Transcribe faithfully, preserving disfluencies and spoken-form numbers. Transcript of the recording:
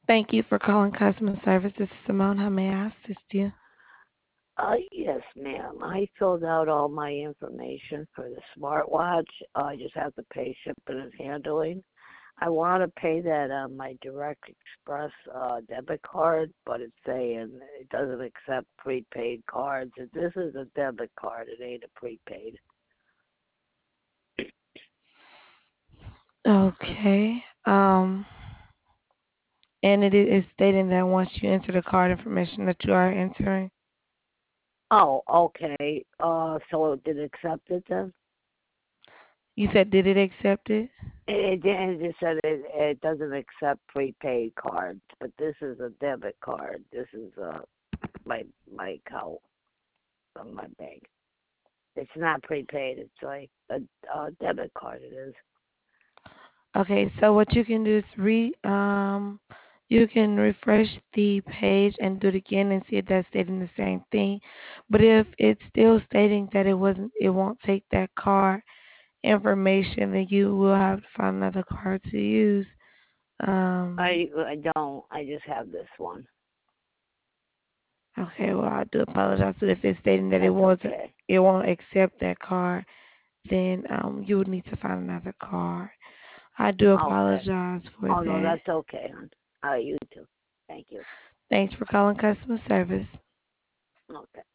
Thank you for calling customer service. This is Simone. How may I assist you? Uh, yes, ma'am. I filled out all my information for the smartwatch. Uh, I just have to pay shipping and handling. I want to pay that on my Direct Express uh, debit card, but it's saying it doesn't accept prepaid cards. And this is a debit card. It ain't a prepaid. Okay. Um, and it is stating that once you enter the card information that you are entering, Oh, okay. Uh, so it did accept it then? you said, did it accept it? It, it just said it, it doesn't accept prepaid cards, but this is a debit card. This is uh, my my account from my bank. It's not prepaid. It's like a, a debit card. It is. Okay, so what you can do is re um you can refresh the page and do it again and see if that's stating the same thing. But if it's still stating that it wasn't it won't take that card information, then you will have to find another card to use. Um I I don't. I just have this one. okay, well I do apologize. But if it's stating that it That's wasn't okay. it won't accept that card, then um you would need to find another card. I do Okay. apologize for Oh no, that. that's okay, hon. Uh, you too. Thank you. Thanks for calling customer service. Okay.